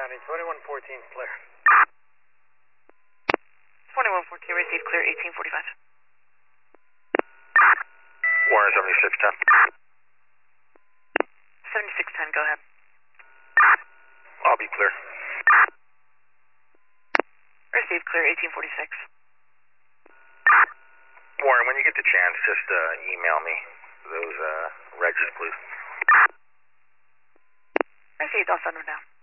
County, 2114 clear. 2114, received clear, 1845. Warren 7610. 7610, go ahead. I'll be clear. Received clear, 1846. Warren, when you get the chance, just email me those regs, please. Received, I'll send them down.